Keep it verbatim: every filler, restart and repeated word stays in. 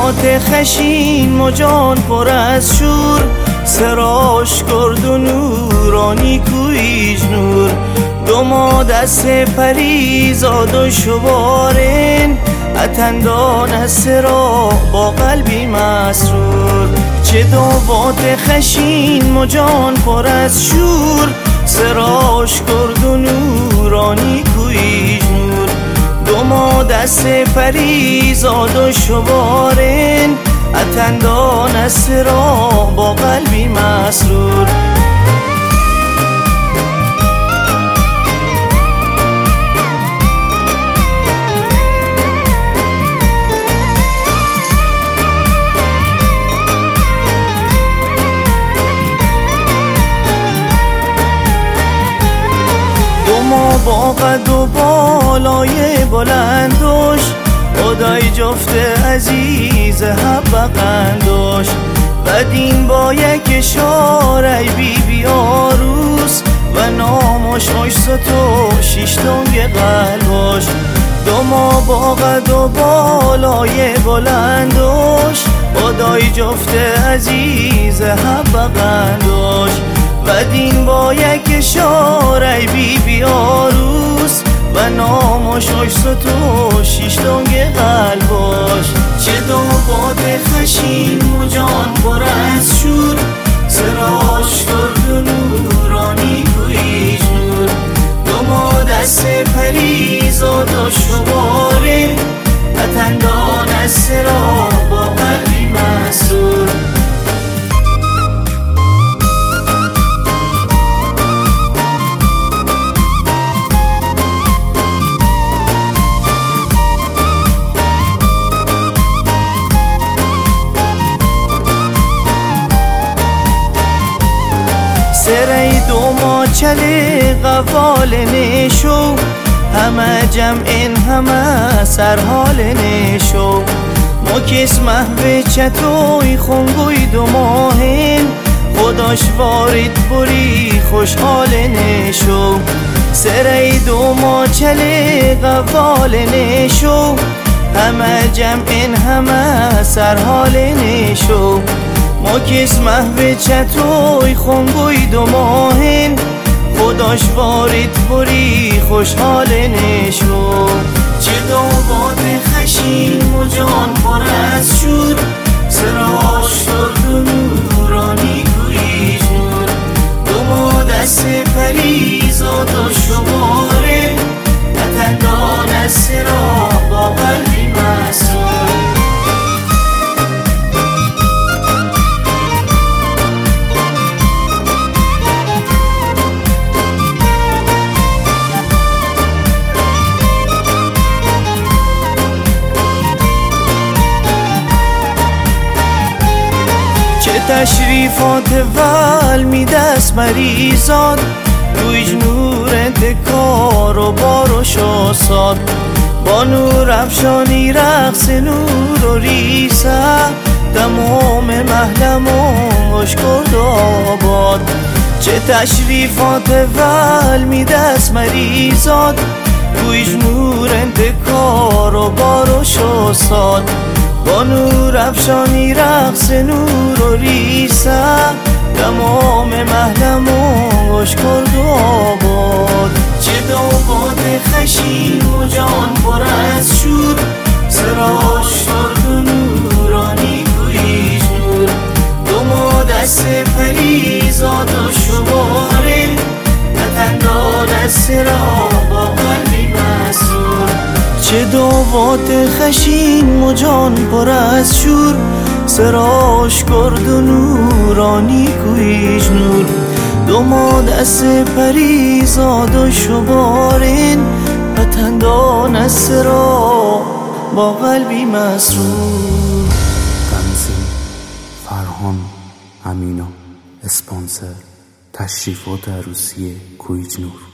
دوات خشین مجان پر از شور، سراش کرد و نورانی کویش نور. دو ما دست پریزاد و شبارن، اتندان از سرا با قلبی مسرور. چه دوات خشین مجان پر از شور، سراش کرد و نورانی کویش نور. دو ما دست پریزاد و شبارن، اتندان از سرا با قلبی مسرور. با قد و بالای بلندش، خدای جفت عزیز حب قندش. بدین با یک اشاره بی بی آروس، و نامش عشت و شیشتنگ قلبش. دو ما با قد و بالای بلندش، خدای جفت عزیز حب قندش. بدین با یک اشاره بی بی آروس، و نامش عشت و شیشتنگ قلبش. چه دوات خشین مجان پر از شور، سراش کرد و نورانی کویش نور. دو ما دست پریزاد و شبارن، اتندان از سرا با قلبی مسرور. سری دو ما چلی قفال نشو، همه جمعین همه سرحال نشو. ما کس محو چطوی خونگوی دو ماهن، خداش وارد بری خوشحال نشو. سری دو ما چلی قفال نشو، همه جمعین همه سرحال نشو. ما کس محو چطوی خونگوی دو ماهن، خداش وارد بری خوشحال نشو. چه دوات خشین مجان پر از شور، سراش کرد و نورانی کویش نور. دو ما دست پریزاد و شبارن، اتندان از سرا با قلبی مسرور. تشریفات ول می دست مریزاد، رویج نور انتکار و بار و شاساد. با نور افشانی رقص نور و ریسه، تمام محلم و خوش کرد و آباد. چه تشریفات ول می دست مریزاد، رویج نور انتکار و بار و شاساد. با نور افشانی رقص نور و ریسه، تمام محلم و خوش کرد و آباد. چه دوات خشین مجان پر از شور، سراش کرد و نورانی کویش نور. دو ما دست پریزاد و شبارن، اتندان از سرا با قلبی مسرور. چه دوات خشین مجان پر از شور، سراش کرد و نورانی کویش نور. دو ما دست پریزاد و شبارن، اتندان از سرا با قلبی مسرور. تنظیم فرهان امینا، اسپانسر تشریفات عروسی کویج نور.